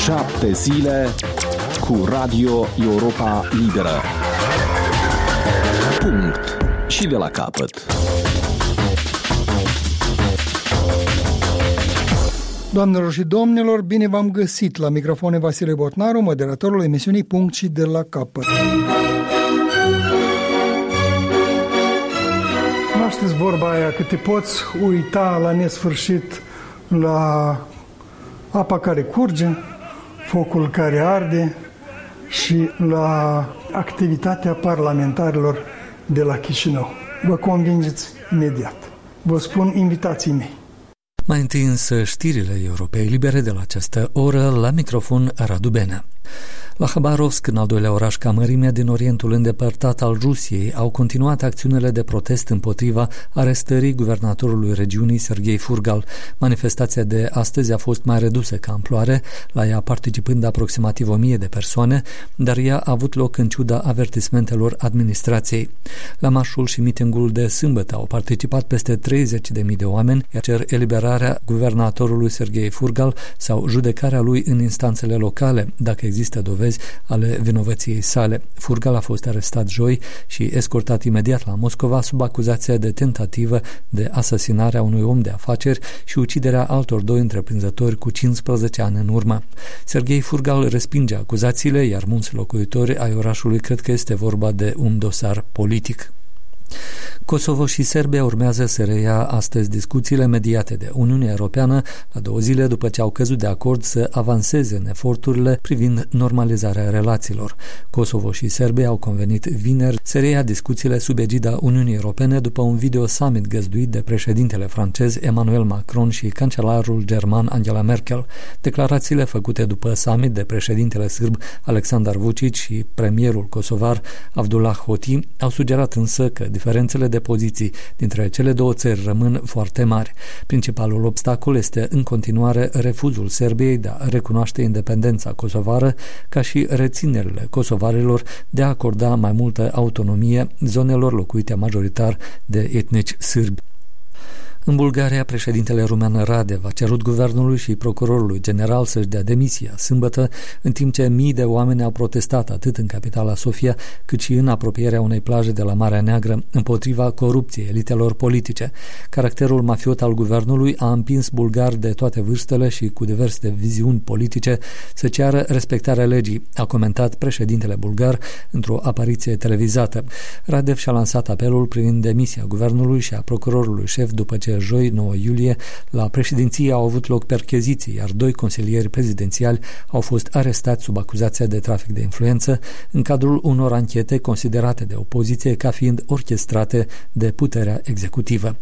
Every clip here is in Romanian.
7 zile cu Radio Europa Liberă. Punct. Și de la capăt. Doamnelor și domnilor, bine v-am găsit! La microfon Vasile Botnaru, moderatorul emisiunii Punct și de la capăt. Nu știți vorba aia că te poți uita la nesfârșit la apa care curge, focul care arde și la activitatea parlamentarilor de la Chișinău. Vă convingeți imediat. Vă spun invitații mei. Mai întâi însă știrile Europei Libere de la această oră, la microfon Radu Benea. La Habarovsk, în al doilea oraș ca mărime din Orientul îndepărtat al Rusiei, au continuat acțiunile de protest împotriva arestării guvernatorului regiunii Serghei Furgal. Manifestația de astăzi a fost mai redusă ca amploare, la ea participând aproximativ 1000 de persoane, dar ea a avut loc în ciuda avertismentelor administrației. La marșul și mitingul de sâmbătă au participat peste 30.000 de oameni, iar cer eliberarea guvernatorului Serghei Furgal sau judecarea lui în instanțele locale, dacă există dovezi ale vinovăției sale. Furgal a fost arestat joi și escortat imediat la Moscova sub acuzația de tentativă de asasinare a unui om de afaceri și uciderea altor 2 întreprinzători cu 15 ani în urmă. Serghei Furgal respinge acuzațiile, iar mulți locuitori ai orașului cred că este vorba de un dosar politic. Kosovo și Serbia urmează să reia astăzi discuțiile mediate de Uniunea Europeană la 2 zile după ce au căzut de acord să avanseze în eforturile privind normalizarea relațiilor. Kosovo și Serbia au convenit vineri să reia discuțiile sub egida Uniunii Europene după un video summit găzduit de președintele francez Emmanuel Macron și cancelarul german Angela Merkel. Declarațiile făcute după summit de președintele sârb Aleksandar Vučić și premierul kosovar Abdullah Hoti au sugerat însă că diferențele de poziții dintre cele 2 țări rămân foarte mari. Principalul obstacol este în continuare refuzul Serbiei de a recunoaște independența kosovară, ca și reținerile kosovarilor de a acorda mai multă autonomie zonelor locuite majoritar de etnici sârbi. În Bulgaria, președintele rumean Radev a cerut guvernului și procurorului general să-și dea demisia sâmbătă, în timp ce mii de oameni au protestat atât în capitala Sofia, cât și în apropierea unei plaje de la Marea Neagră împotriva corupției elitelor politice. Caracterul mafiot al guvernului a împins bulgari de toate vârstele și cu diverse viziuni politice să ceară respectarea legii, a comentat președintele bulgar într-o apariție televizată. Radev și-a lansat apelul privind demisia guvernului și a procurorului șef după ce joi, 9 iulie, la președinție au avut loc percheziții, iar 2 consilieri prezidențiali au fost arestați sub acuzația de trafic de influență în cadrul unor anchete considerate de opoziție ca fiind orchestrate de puterea executivă.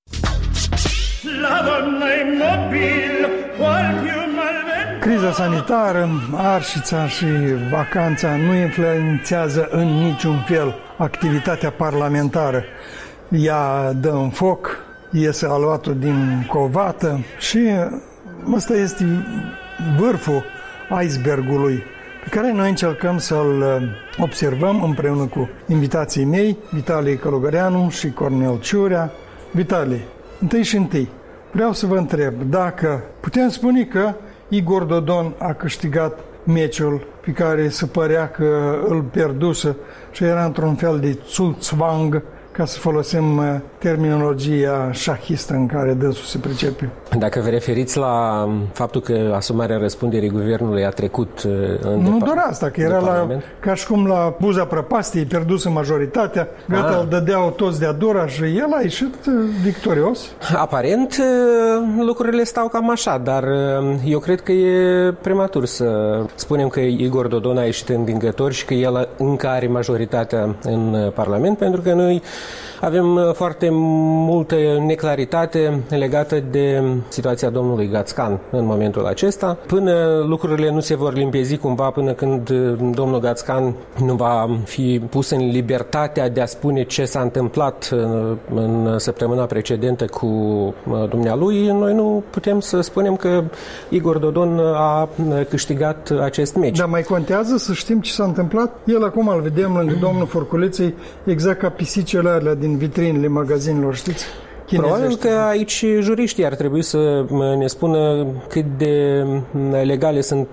Criza sanitară, arșița și vacanța nu influențează în niciun fel activitatea parlamentară. Ea dă în foc, iese aluatul din covată și ăsta este vârful icebergului pe care noi încercăm să-l observăm împreună cu invitații mei, Vitalie Călugăreanu și Cornel Ciurea. Vitalie, întâi și întâi, vreau să vă întreb dacă putem spune că Igor Dodon a câștigat meciul pe care se părea că îl pierduse și era într-un fel de Zugzwang, ca să folosim terminologia șahistă în care dânsul se pricepe. Dacă vă referiți la faptul că asumarea răspunderii guvernului a trecut nu doar asta, că era ca și cum la buza prăpastiei, pierdusă majoritatea, gata, îl dădeau toți de-a dura și el a ieșit victorios. Aparent, lucrurile stau cam așa, dar eu cred că e prematur să spunem că Igor Dodon a ieșit învingător și că el încă are majoritatea în Parlament, pentru că noi avem foarte multă neclaritate legată de situația domnului Gațcan în momentul acesta. Până lucrurile nu se vor limpezi cumva, până când domnul Gațcan nu va fi pus în libertatea de a spune ce s-a întâmplat în săptămâna precedentă cu dumnealui, noi nu putem să spunem că Igor Dodon a câștigat acest meci. Dar mai contează să știm ce s-a întâmplat? El acum îl vedem lângă domnul Furculiței, exact ca pisicele alea din vitrinele magazinelor, știți? Probabil că aici juriștii ar trebui să ne spună cât de legale sunt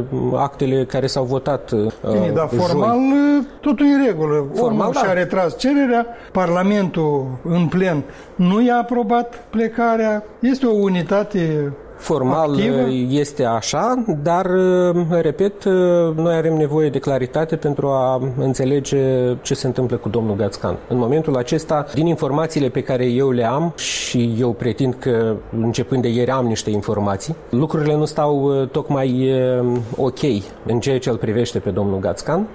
actele care s-au votat. Bine, dar formal totul în regulă. Formal și-a retras cererea, Parlamentul în plen nu i-a aprobat plecarea. Este o unitate formal activă. Este așa, dar, repet, noi avem nevoie de claritate pentru a înțelege ce se întâmplă cu domnul Gățcan. În momentul acesta, din informațiile pe care eu le am, și eu pretind că începând de ieri am niște informații, lucrurile nu stau tocmai ok în ceea ce îl privește pe domnul Gățcan.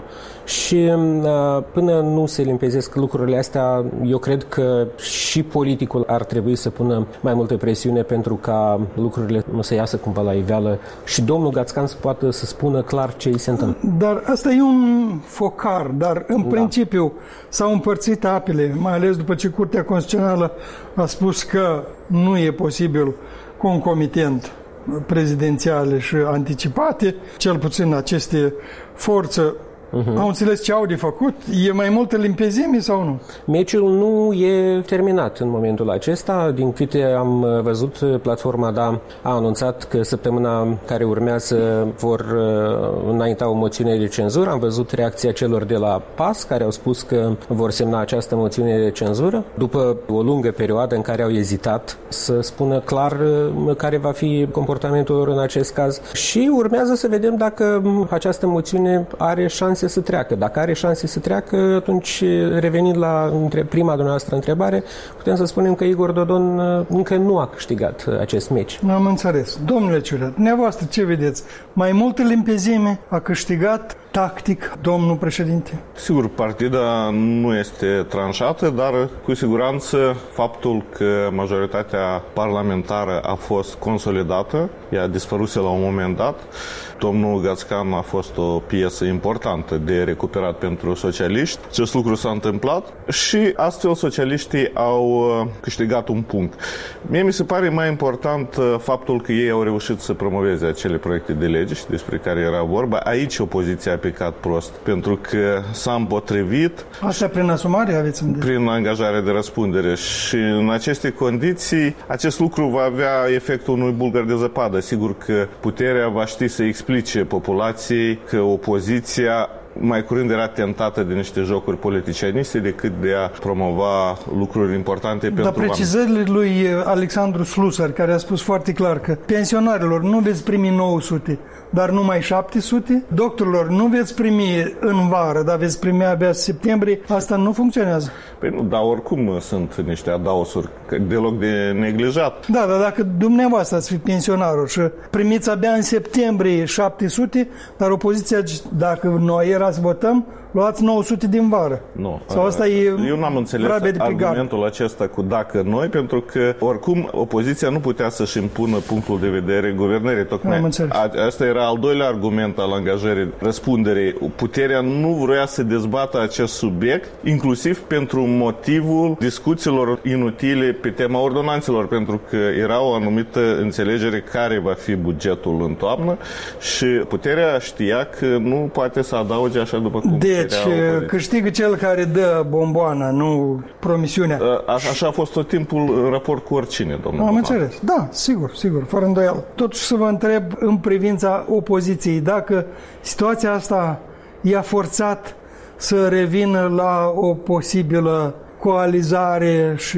Și până nu se limpezesc lucrurile astea, eu cred că și politicul ar trebui să pună mai multă presiune pentru ca lucrurile nu să iasă cumva la iveală și domnul Gățcan să poată să spună clar ce îi se întâmplă. Dar asta e un focar, dar în principiu s-au împărțit apele, mai ales după ce Curtea Constituțională a spus că nu e posibil concomitent prezidențiale și anticipate, cel puțin aceste forțe. Au înțeles ce au de făcut? E mai multă limpezime sau nu? Meciul nu e terminat în momentul acesta. Din câte am văzut, Platforma DA a anunțat că săptămâna care urmează vor înainta o moțiune de cenzură. Am văzut reacția celor de la PAS, care au spus că vor semna această moțiune de cenzură, după o lungă perioadă în care au ezitat să spună clar care va fi comportamentul lor în acest caz. Și urmează să vedem dacă această moțiune are șanse să treacă. Dacă are șanse să treacă, atunci, revenind la prima dumneavoastră întrebare, putem să spunem că Igor Dodon încă nu a câștigat acest meci. Am înțeles. Domnule Ciurea, dumneavoastră ce vedeți? Mai multă limpezime? A câștigat tactic domnul președinte? Sigur, partida nu este tranșată, dar cu siguranță faptul că majoritatea parlamentară a fost consolidată, ea a dispăruse la un moment dat. Domnul Gățcan a fost o piesă importantă de recuperat pentru socialiști. Acest lucru s-a întâmplat și astfel socialiștii au câștigat un punct. Mie mi se pare mai important faptul că ei au reușit să promoveze acele proiecte de lege despre care era vorba. Aici opoziția a picat prost, pentru că s-a împotrivit. Asta prin asumare aveți în prin angajare de răspundere și în aceste condiții acest lucru va avea efectul unui bulgăr de zăpadă. Sigur că puterea va ști să explice populației că opoziția mai curând era tentată de niște jocuri politicianiste decât de a promova lucruri importante pentru oameni. Dar precizările lui Alexandru Slusar, care a spus foarte clar că pensionarilor nu veți primi 900, dar numai 700, doctorilor nu veți primi în vară, dar veți primi abia septembrie, asta nu funcționează. Păi nu, dar oricum sunt niște adaosuri deloc de neglijat. Da, dar dacă dumneavoastră ați fi pensionarul și primiți abia în septembrie 700, dar opoziția, dacă noi era să votăm, luați 900 din vară. Nu. Sau asta e eu n-am înțeles argumentul acesta cu dacă noi, pentru că oricum opoziția nu putea să-și impună punctul de vedere guvernării. Tocmai asta era al doilea argument al angajării răspunderei. Puterea nu vrea să dezbată acest subiect, inclusiv pentru motivul discuțiilor inutile pe tema ordonanțelor, pentru că era o anumită înțelegere care va fi bugetul în toamnă și puterea știa că nu poate să adauge așa după cum deci câștigă cel care dă bomboana, nu promisiunea. Așa a fost tot timpul în raport cu oricine, domnul. Am înțeles. Da, sigur, fără îndoială. Totuși să vă întreb în privința opoziției, dacă situația asta i-a forțat să revină la o posibilă coalizare și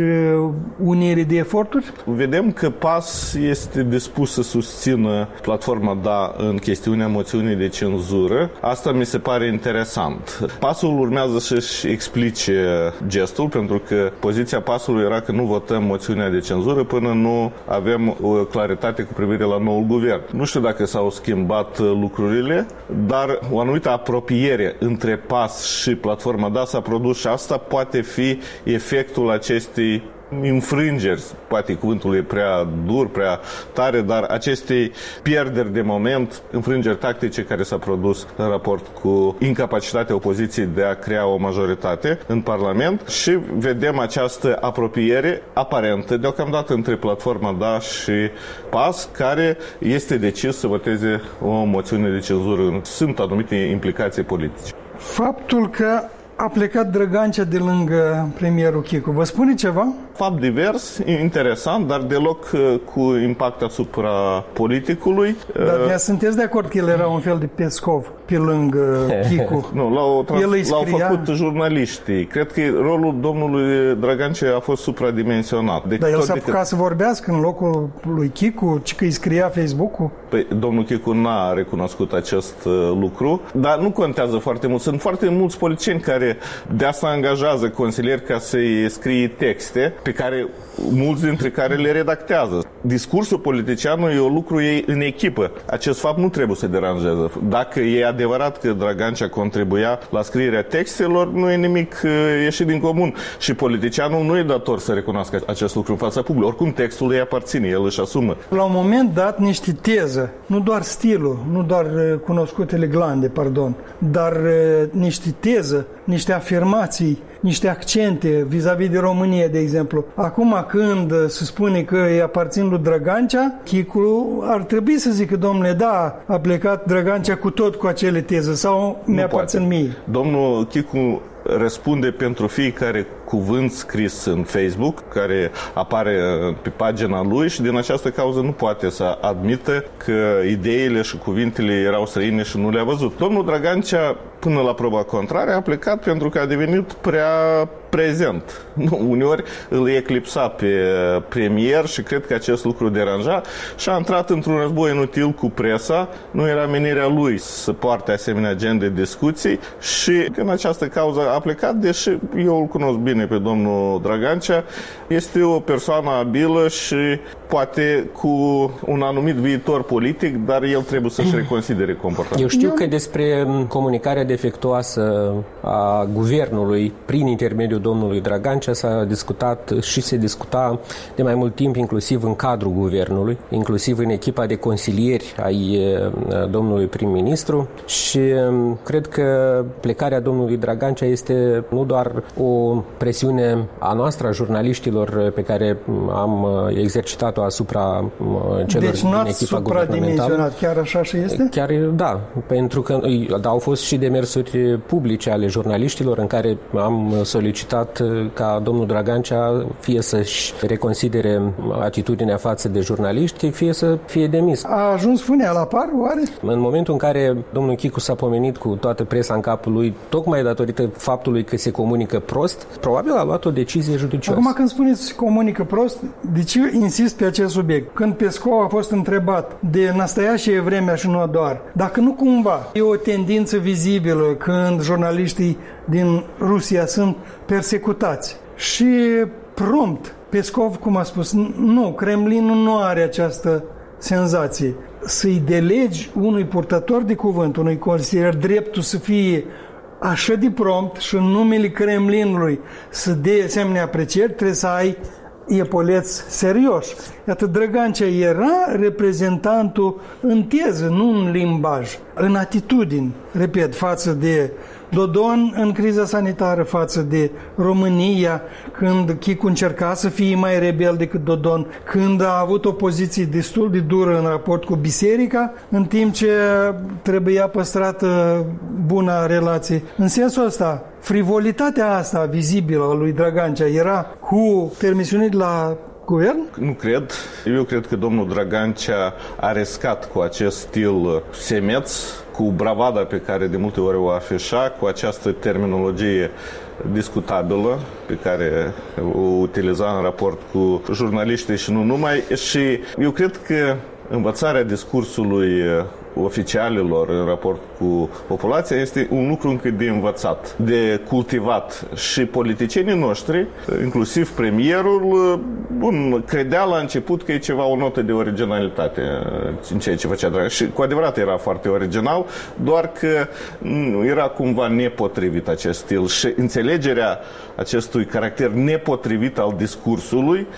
unire de eforturi? Vedem că PAS este dispus să susțină Platforma DA în chestiunea moțiunii de cenzură. Asta mi se pare interesant. PAS-ul urmează să-și explice gestul, pentru că poziția PAS-ului era că nu votăm moțiunea de cenzură până nu avem o claritate cu privire la noul guvern. Nu știu dacă s-au schimbat lucrurile, dar o anumită apropiere între PAS și Platforma DA s-a produs și asta poate fi efectul acestei înfrângeri, poate cuvântul e prea dur, prea tare, dar acestei pierderi de moment, înfrângeri tactice care s-a produs în raport cu incapacitatea opoziției de a crea o majoritate în Parlament și vedem această apropiere aparentă deocamdată între Platforma DA și PAS, care este decis să voteze o moțiune de cenzură. Sunt anumite implicații politice. Faptul că a plecat Drăgancea de lângă premierul Chicu. Vă spune ceva? Fapt divers, interesant, dar deloc cu impact asupra politicului. Dar sunteți de acord că el era un fel de Pescov pe lângă Chicu? Nu, l-au făcut jurnaliștii. Cred că rolul domnului Drăgancea a fost supradimensionat. Dar el s-a apucat să vorbească în locul lui Chicu, ci că îi scria Facebook-ul? Păi, domnul Chicu n-a recunoscut acest lucru, dar nu contează foarte mult. Sunt foarte mulți politicieni care de asta angajează consilieri ca să-i scrie texte pe care mulți dintre care le redactează. Discursul politicianului e un lucru ei în echipă. Acest fapt nu trebuie să deranjeze. Dacă e adevărat că Drăgancea contribuia la scrierea textelor, nu e nimic ieșit din comun. Și politicianul nu e dator să recunoască acest lucru în fața publicului. Oricum textul îi aparține, el își asumă. La un moment dat niște teză, nu doar stilul, nu doar cunoscutele glande, dar niște teză, niște afirmații, niște accente vis-a-vis de România, de exemplu. Acum când se spune că îi aparțin lui Drăgancea, Chicu ar trebui să zică, domnule, da, a plecat Drăgancea cu tot cu acele teze sau mi-aparțin mie. Domnul Chicu răspunde pentru fiecare cuvânt scris în Facebook, care apare pe pagina lui și din această cauză nu poate să admită că ideile și cuvintele erau străine și nu le-a văzut. Domnul Drăgancea, până la proba contrară, a plecat pentru că a devenit prea prezent. Uneori îl eclipsa pe premier și cred că acest lucru deranja și a intrat într-un război inutil cu presa. Nu era menirea lui să poarte asemenea gen de discuții și din această cauză a plecat, deși eu îl cunosc bine pe domnul Drăgancea, este o persoană abilă și poate cu un anumit viitor politic, dar el trebuie să-și reconsidere comportamentul. Eu știu că despre comunicarea defectuoasă a guvernului prin intermediul domnului Drăgancea s-a discutat și se discuta de mai mult timp, inclusiv în cadrul guvernului, inclusiv în echipa de consilieri ai domnului prim-ministru și cred că plecarea domnului Drăgancea este nu doar o presiune a noastră, a jurnaliștilor pe care am exercitat-o asupra celor din echipa guvernamentală. Chiar așa și este? Chiar da, pentru că au fost și demersuri publice ale jurnaliștilor în care am solicitat ca domnul Drăgancea fie să-și reconsidere atitudinea față de jurnaliști, fie să fie demis. A ajuns fânea la par, oare? În momentul în care domnul Chicu s-a pomenit cu toată presa în capul lui, tocmai datorită faptului că se comunică prost, probabil a luat o decizie judicioasă. Acum când spuneți se comunică prost, de ce insist pe acest subiect? Când Pescov a fost întrebat de nastoiașie vremea și nu doar, dacă nu cumva e o tendință vizibilă când jurnaliștii din Rusia sunt persecutați și prompt Pescov, cum a spus, nu, Kremlinul nu are această senzație. Să-i delegi unui purtător de cuvânt, unui consilier, dreptul să fie așa de prompt și în numele Kremlinului să dea asemenea aprecieri, trebuie să ai epoleți serioși. Iată, Drăgancea era reprezentantul în teză, nu în limbaj, în atitudini, repet, față de Dodon în criza sanitară, față de România, când Chicu încerca să fie mai rebel decât Dodon, când a avut o poziție destul de dură în raport cu biserica, în timp ce trebuia păstrată buna relație. În sensul ăsta, frivolitatea asta vizibilă a lui Drăgancea era cu permisiune de la guvern? Nu cred. Eu cred că domnul Drăgancea a riscat cu acest stil semeț, cu bravada pe care de multe ori o afișa, cu această terminologie discutabilă pe care o utiliza în raport cu jurnaliștii și nu numai. Și eu cred că învățarea discursului oficialilor în raport cu populația este un lucru încă de învățat, de cultivat. Și politicienii noștri, inclusiv premierul, credea la început că e ceva, o notă de originalitate în ceea ce făcea Drăgancea. Și cu adevărat era foarte original, doar că era cumva nepotrivit acest stil și înțelegerea acestui caracter nepotrivit al discursului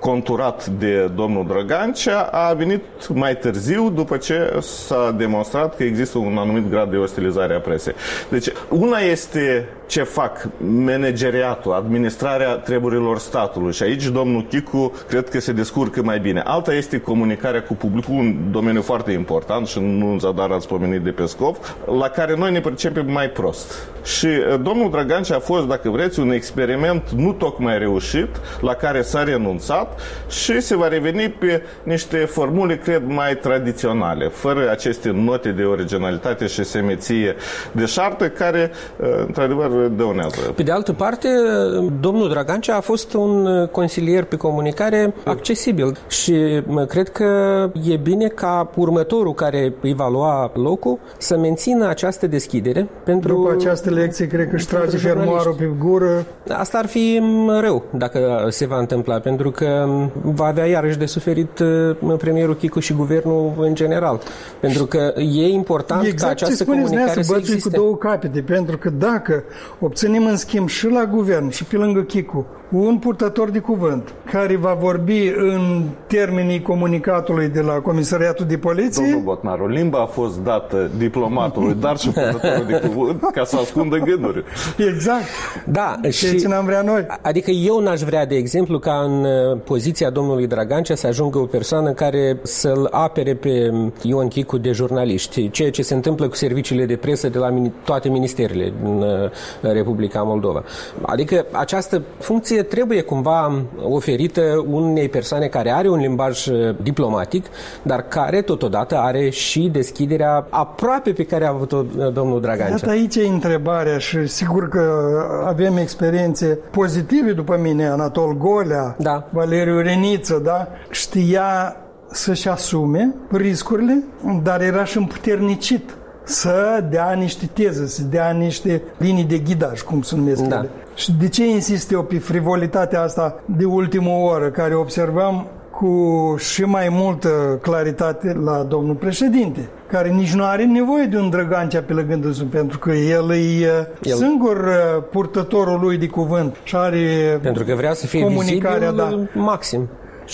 conturat de domnul Drăgancea a venit mai târziu, după ce s-a demonstrat că există un anumit grad de ostilizare a presei. Deci, una este ce fac manageriatul, administrarea treburilor statului și aici domnul Chicu cred că se descurcă mai bine. Alta este comunicarea cu publicul, un domeniu foarte important și nu în zadar ați pomenit de Pescov, la care noi ne percepem mai prost. Și domnul Drăgancea a fost, dacă vreți, un experiment nu tocmai reușit, la care s-a renunțat și se va reveni pe niște formule, cred, mai tradiționale, fără aceste note de originalitate și semeție deșartă, care, într-adevăr, dăunează. Pe de altă parte, domnul Drăgancea a fost un consilier pe comunicare accesibil și cred că e bine ca următorul care îi va lua locul să mențină această deschidere pentru... După această lecție, cred că își trage fermoarul pe gură. Asta ar fi rău dacă se va întâmpla, pentru că va avea iarăși de suferit premierul Chicu și guvernul în general. Pentru că e important ca această comunicare să existe. Cu două capete, pentru că dacă obținem în schimb și la guvern și pe lângă Chicu un purtător de cuvânt care va vorbi în termenii comunicatului de la Comisariatul de Poliție... Domnul Botnaru, limba a fost dată diplomatului, dar și purtătorul de cuvânt ca să ascundă gânduri. Exact. Da, și ce n-am vrea noi. Adică eu n-aș vrea, de exemplu, ca în poziția domnului Drăgancea să ajungă o persoană care să-l apere pe Ion Chicu de jurnaliști, ceea ce se întâmplă cu serviciile de presă de la toate ministerele în Republica Moldova. Adică această funcție trebuie cumva oferită unei persoane care are un limbaj diplomatic, dar care totodată are și deschiderea aproape pe care a avut-o domnul Drăgancea. Iată, aici e întrebarea și sigur că avem experiențe pozitive după mine. Anatol Golea, da. Valeriu Reniță, da? Știa să-și asume riscurile, dar era și împuternicit să dea niște teze, să dea niște linii de ghidaj, cum se numesc ele. Și de ce insist eu pe frivolitatea asta de ultimă oră, care observăm cu și mai multă claritate la domnul președinte, care nici nu are nevoie de un Drăgancea pe lângă dânsul, pentru că el e singur purtătorul lui de cuvânt și are pentru că vrea să fie vizibil maxim.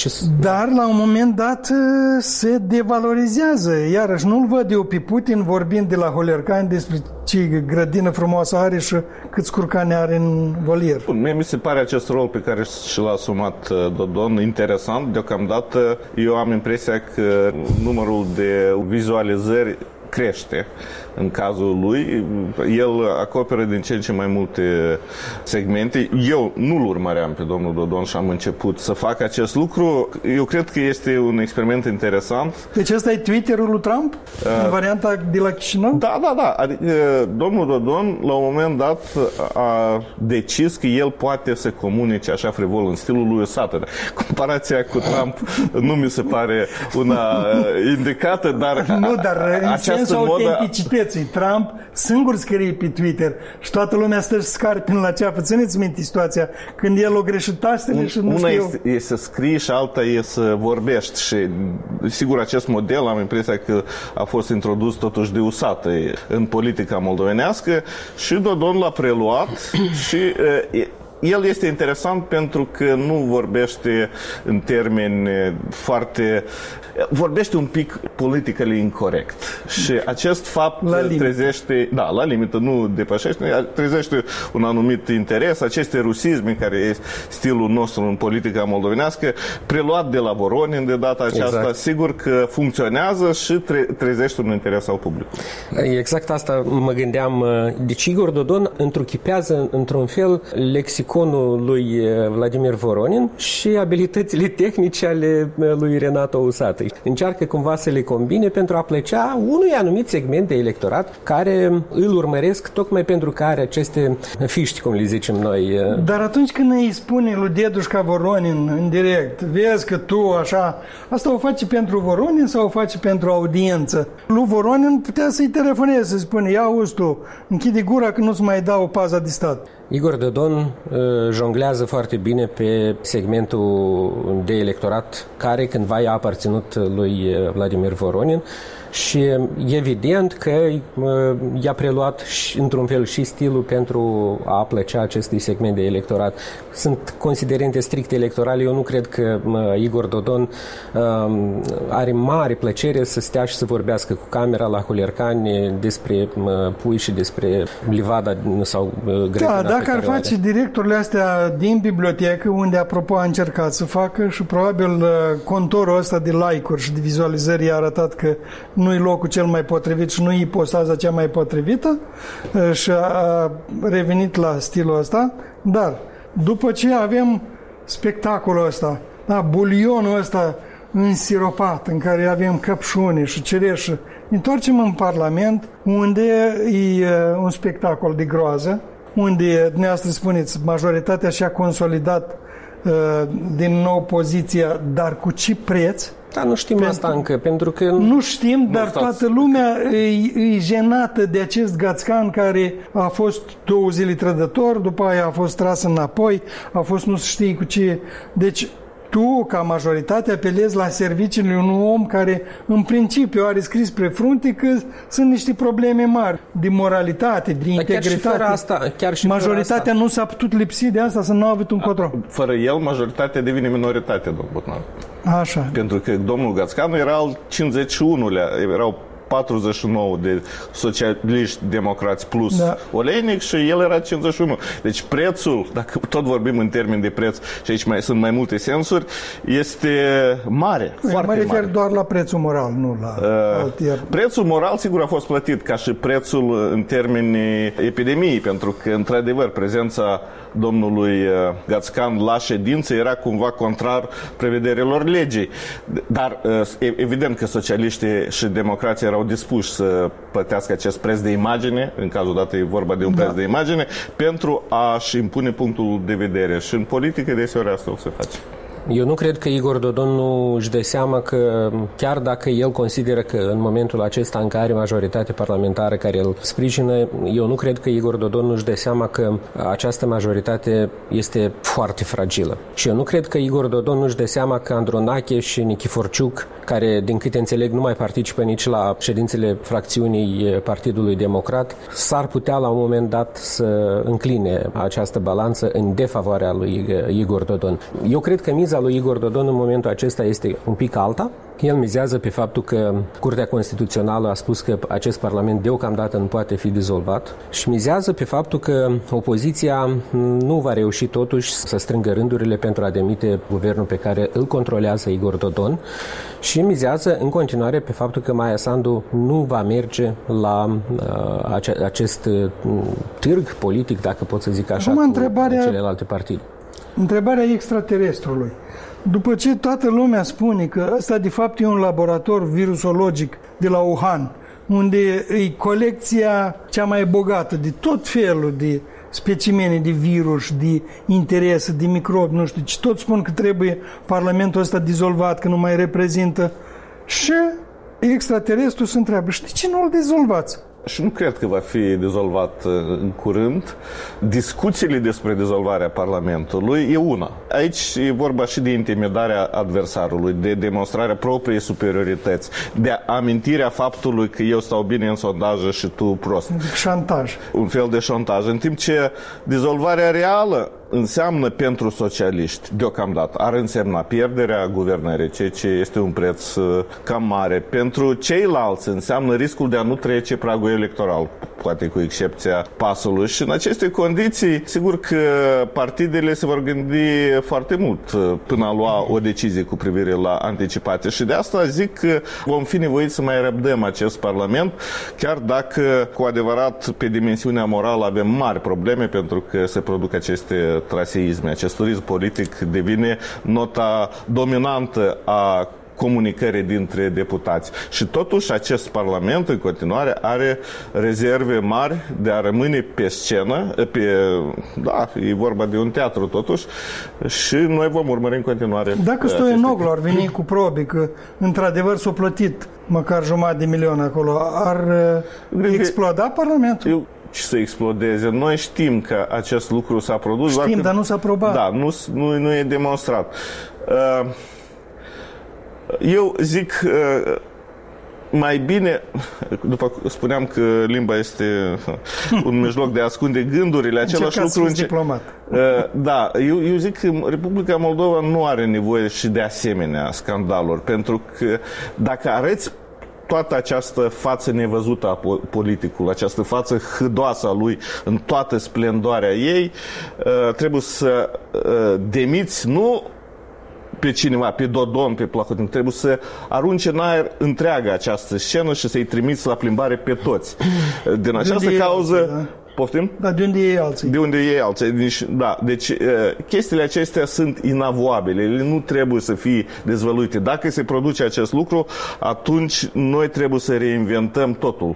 Dar la un moment dat se devalorizează. Iarăși nu-l văd eu pe Putin vorbind de la Holercani despre ce grădină frumoasă are și câți curcani are în volier. Mie mi se pare acest rol pe care și l-a asumat Dodon interesant. Deocamdată eu am impresia că numărul de vizualizări crește în cazul lui. El acoperă din ce în ce mai multe segmente. Eu nu-l urmăream pe domnul Dodon și am început să fac acest lucru. Eu cred că este un experiment interesant. Deci ăsta e Twitter-ul lui Trump? În varianta de la Chișinău? Da. Adică, domnul Dodon, la un moment dat, a decis că el poate să comunice așa frivol în stilul lui Satan. Comparația cu Trump nu mi se pare una indicată, dar... Nu, dar în sensul autenticității. Trump singur scrie pe Twitter și toată lumea stă și scarpină la ceafă. Țineți minte situația când el o greșit tastele și nu știu. Una e să scrii și alta e să vorbești și sigur acest model am impresia că a fost introdus totuși de usată în politica moldovenească și Dodon l-a preluat și el este interesant pentru că nu vorbește în termeni foarte... vorbește un pic politically incorrect. Și acest fapt trezește... Da, la limită, nu depășește, trezește un anumit interes. Aceste rusisme, care e stilul nostru în politica moldovenească, preluat de la Voronin de data aceasta, sigur că funcționează și trezește un interes al publicului. Exact asta mă gândeam. Deci Igor Dodon întruchipează într-un fel lexiconul lui Vladimir Voronin și abilitățile tehnice ale lui Renato Usatăi. Încearcă cumva să le combine pentru a plăcea unui anumit segment de electorat care îl urmăresc tocmai pentru că are aceste fiști, cum le zicem noi. Dar atunci când îi spune lui Dedușca Voronin în direct, vezi că tu așa, asta o faci pentru Voronin sau o faci pentru audiență? Lui Voronin putea să-i telefoneze, să spune, ia auzi tu, închide gura că nu-ți mai dau paza de stat. Igor Dodon jonglează foarte bine pe segmentul de electorat care cândva i-a aparținut lui Vladimir Voronin și evident că i-a preluat într-un fel și stilul pentru a plăcea acestui segment de electorat. Sunt considerente stricte electorale. Eu nu cred că Igor Dodon are mare plăcere să stea și să vorbească cu camera la Hulercani despre pui și despre livada sau grădina. Da, dacă ar face directorile astea din bibliotecă, unde apropo a încercat să facă și probabil contorul ăsta de like-uri și de vizualizări i-a arătat că nu-i locul cel mai potrivit și nu-i postaza cea mai potrivită și a revenit la stilul ăsta, dar după ce avem spectacolul ăsta, da, bulionul ăsta însiropat în care avem căpșuni și cireșe, întoarcem în Parlament unde e un spectacol de groază, unde dumneavoastră spuneți majoritatea și-a consolidat din nou poziția, dar cu ce preț? Da, nu știm asta încă, pentru că... Nu știm, dar toată lumea e jenată de acest Gațcan care a fost 2 zile trădător, după aia a fost tras înapoi, a fost nu știi cu ce... Deci, tu, ca majoritate, apelezi la serviciile unui om care, în principiu, are scris pe frunte că sunt niște probleme mari de moralitate, de integritate. Chiar și majoritatea nu s-a putut lipsi de asta, să nu a avut un control. Fără el, majoritatea devine minoritate, domnul Botnar. Așa. Pentru că domnul Gațcanu era al 51-lea, erau 49 de socialiști democrați plus Olejnic și el era 51. Deci prețul, dacă tot vorbim în termeni de preț și aici sunt mai multe sensuri, este mare, foarte mare. Mă refer doar la prețul moral, nu la alt. Prețul moral sigur a fost plătit ca și prețul în termeni epidemiei, pentru că într-adevăr prezența domnului Gațcan la ședință era cumva contrar prevederilor legii. Dar evident că socialiștii și democrații erau dispuși să plătească acest preț de imagine, în cazul dat e vorba de un preț de imagine, pentru a-și impune punctul de vedere. Și în politică deseori asta o să face. Eu nu cred că Igor Dodon nu își dă seama că, chiar dacă el consideră că în momentul acesta în care are majoritate parlamentară care îl sprijină, eu nu cred că Igor Dodon nu își dă seama că această majoritate este foarte fragilă. Și eu nu cred că Igor Dodon nu își dă seama că Andronache și Nichiforciuc, care, din câte înțeleg, nu mai participă nici la ședințele fracțiunii Partidului Democrat, s-ar putea la un moment dat să încline această balanță în defavoarea lui Igor Dodon. Eu cred că miza lui Igor Dodon în momentul acesta este un pic alta. El mizează pe faptul că Curtea Constituțională a spus că acest Parlament deocamdată nu poate fi dizolvat și mizează pe faptul că opoziția nu va reuși totuși să strângă rândurile pentru a demite guvernul pe care îl controlează Igor Dodon și mizează în continuare pe faptul că Maia Sandu nu va merge la acest târg politic, dacă pot să zic așa, cu celelalte partide. Întrebarea extraterestrului. După ce toată lumea spune că ăsta de fapt e un laborator virusologic de la Wuhan, unde e colecția cea mai bogată de tot felul de specimene de virus, de interese, de microbi, nu știu, și toți spun că trebuie Parlamentul ăsta dizolvat, că nu mai reprezintă. Și extraterestrul se întreabă, și de ce nu îl dizolvați? Și nu cred că va fi dizolvat în curând. Discuțiile despre dizolvarea Parlamentului e una. Aici e vorba și de intimidarea adversarului, de demonstrarea propriei superiorități, de amintirea faptului că eu stau bine în sondaje și tu prost. Șantaj. Un fel de șantaj. În timp ce dizolvarea reală înseamnă pentru socialiști, deocamdată, ar însemna pierderea guvernării, ceea ce este un preț cam mare. Pentru ceilalți înseamnă riscul de a nu trece pragul electoral, poate cu excepția PAS-ului. Și în aceste condiții, sigur că partidele se vor gândi foarte mult până a lua o decizie cu privire la anticipate. Și de asta zic că vom fi nevoiți să mai răbdăm acest Parlament, chiar dacă cu adevărat pe dimensiunea morală avem mari probleme, pentru că se produc aceste traseisme. Acest turism politic devine nota dominantă a comunicării dintre deputați. Și totuși acest Parlament în continuare are rezerve mari de a rămâne pe scenă, e vorba de un teatru totuși, și noi vom urmări în continuare. Dacă Stoianoglu ar veni cu probe că într-adevăr s-a plătit măcar $500.000 acolo, ar exploda Parlamentul? și să explodeze. Noi știm că acest lucru s-a produs. Știm, dar nu s-a probat. Da, nu e demonstrat. Eu zic mai bine, după cum spuneam că limba este un mijloc de a ascunde gândurile, același lucru... diplomat. Da, eu zic că Republica Moldova nu are nevoie și de asemenea scandaluri, pentru că dacă arăți toată această față nevăzută a politicului, această față hâdoasă a lui în toată splendoarea ei, trebuie să demiți, nu pe cineva, pe Dodon, pe Plahotniuc, trebuie să arunce în aer întreaga această scenă și să-i trimiți la plimbare pe toți. Din această cauză... Da. Poftim? Dar de unde iei alții? De unde iei alții. Deci chestiile acestea sunt inavoabile. Ele nu trebuie să fie dezvăluite. Dacă se produce acest lucru, atunci noi trebuie să reinventăm totul.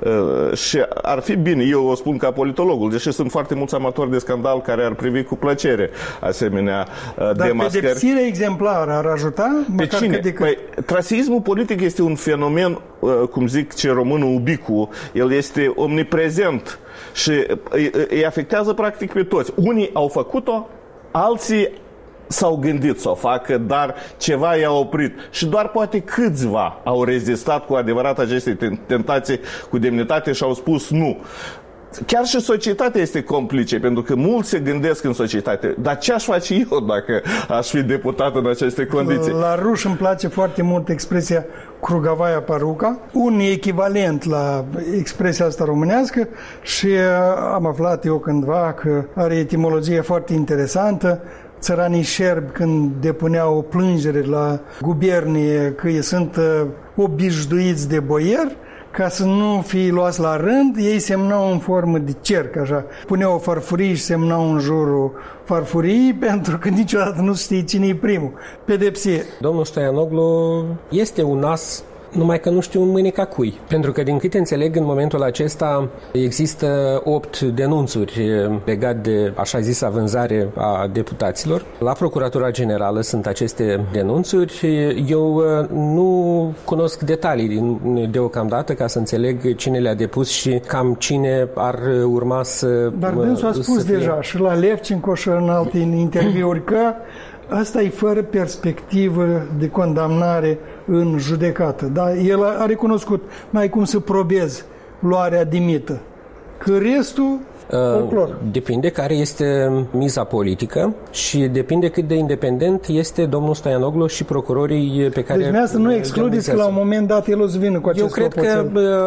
Și ar fi bine, eu o spun ca politologul, deși sunt foarte mulți amatori de scandal care ar privi cu plăcere asemenea demascări. Dar pedepsirea exemplară ar ajuta? Pe cine? Păi, traseismul politic este un fenomen, cum zic ce românul ubicu, el este omniprezent și îi afectează practic pe toți. Unii au făcut-o, alții s-au gândit să o facă, dar ceva i-a oprit. Și doar poate câțiva au rezistat cu adevărat aceste tentații cu demnitate și au spus nu. Chiar și societatea este complice, pentru că mulți se gândesc în societate. Dar ce aș face eu dacă aș fi deputat în aceste condiții? La ruși îmi place foarte mult expresia Krugavaia Paruca, un echivalent la expresia asta românească și am aflat eu cândva că are etimologie foarte interesantă. Țăranii șerbi, când depuneau o plângere la gubernie că ei sunt obișnuiți de boier, ca să nu fie luați la rând, ei semnau în formă de cerc, așa. Puneau o farfurie și semnau în jurul farfuriei, pentru că niciodată nu știi cine e primul. Pedepsie. Domnul Stoianoglu este un as, numai că nu știu în mâneca cui. Pentru că, din câte înțeleg, în momentul acesta există 8 denunțuri legate de, așa zisa, vânzare a deputaților. La Procuratura Generală sunt aceste denunțuri. Eu nu cunosc detalii deocamdată ca să înțeleg cine le-a depus și cam cine ar urma să... Dar dânsul a spus deja și la Levchenko și în alte interviuri că asta e fără perspectivă de condamnare în judecată. Dar el a recunoscut, n-ai cum să probezi luarea de mită. Că restul, folclor. Depinde care este miza politică și depinde cât de independent este domnul Stoianoglu și procurorii pe care... Deci dumneavoastră nu excludeți că la un moment dat el o să vină cu acest cred că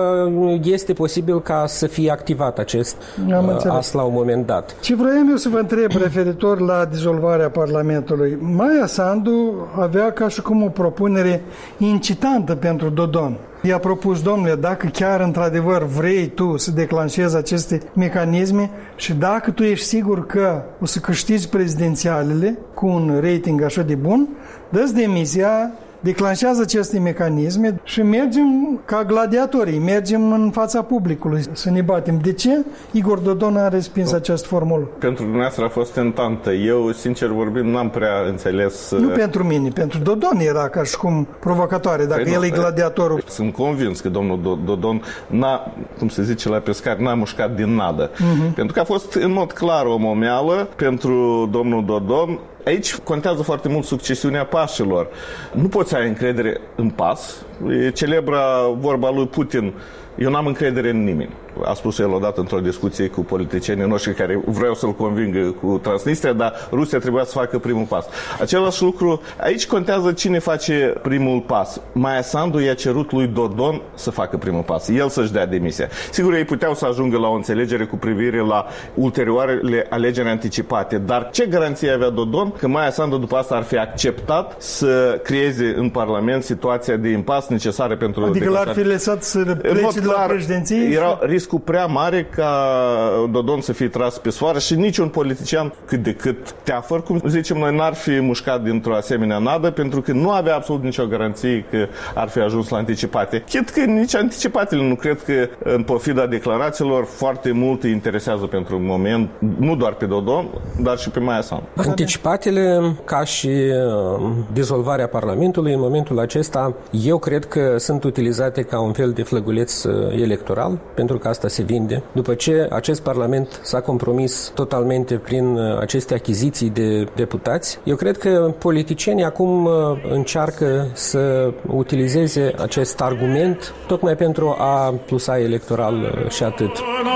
este posibil ca să fie activat acest as la un moment dat. Ce vroiam eu să vă întreb referitor la dizolvarea Parlamentului. Maia Sandu avea ca și cum o propunere incitantă pentru Dodon. I-a propus, domnule, dacă chiar într-adevăr vrei tu să declanșezi aceste mecanisme și dacă tu ești sigur că o să câștigi prezidențialele cu un rating așa de bun, dă-ți demisia, declanșează aceste mecanisme și mergem ca gladiatorii, mergem în fața publicului să ne batem. De ce Igor Dodon a respins această formulă? Pentru dumneavoastră a fost tentantă. Eu, sincer vorbind, n-am prea înțeles... Nu pentru mine, pentru Dodon era ca și cum provocatoare, dacă el e gladiatorul. Sunt convins că domnul Dodon n-a, cum se zice la pescari, n-a mușcat din nadă. Pentru că a fost în mod clar o momeală pentru domnul Dodon. Aici contează foarte mult succesiunea pașilor. Nu poți să ai încredere în pas. E celebra vorba lui Putin: eu n-am încredere în nimeni. A spus el odată într-o discuție cu politicienii noștri care vreau să-l convingă cu Transnistria, dar Rusia trebuia să facă primul pas. Același lucru, aici contează cine face primul pas. Maia Sandu i-a cerut lui Dodon să facă primul pas, el să-și dea demisia. Sigur, ei puteau să ajungă la o înțelegere cu privire la ulterioarele alegeri anticipate, dar ce garanție avea Dodon că Maia Sandu după asta ar fi acceptat să creeze în Parlament situația de impas necesară pentru... Adică l-ar fi lăsat să plece de la președinție? Era riscul prea mare ca Dodon să fie tras pe soară și niciun politician cât de cât teafăr, cum zicem noi, n-ar fi mușcat dintr-o asemenea nadă, pentru că nu avea absolut nicio garanție că ar fi ajuns la anticipate. Chit că nici anticipatele nu cred că, în pofida declarațiilor, foarte mult îi interesează pentru un moment, nu doar pe Dodon, dar și pe Maia Sandu. Anticipatele, ca și dizolvarea Parlamentului, în momentul acesta, eu cred că sunt utilizate ca un fel de flăguleț electoral, pentru că asta se vinde. După ce acest Parlament s-a compromis totalmente prin aceste achiziții de deputați, eu cred că politicienii acum încearcă să utilizeze acest argument tocmai pentru a plusa electoral și atât.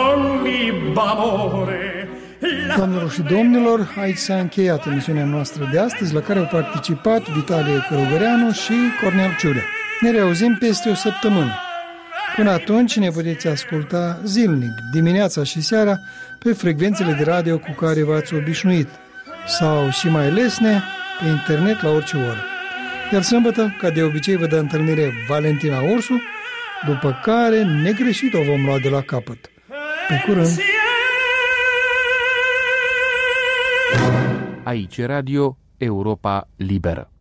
Doamnelor și domnilor, aici s-a încheiat emisiunea noastră de astăzi, la care au participat Vitalie Călugăreanu și Cornel Ciulea. Ne reauzim peste o săptămână. Până atunci ne puteți asculta zilnic, dimineața și seara, pe frecvențele de radio cu care v-ați obișnuit, sau și mai lesne, pe internet la orice oră. Iar sâmbătă, ca de obicei, vă dă întâlnire Valentina Ursu, după care negreșit o vom lua de la capăt. Pe curând! Aici Radio Europa Liberă.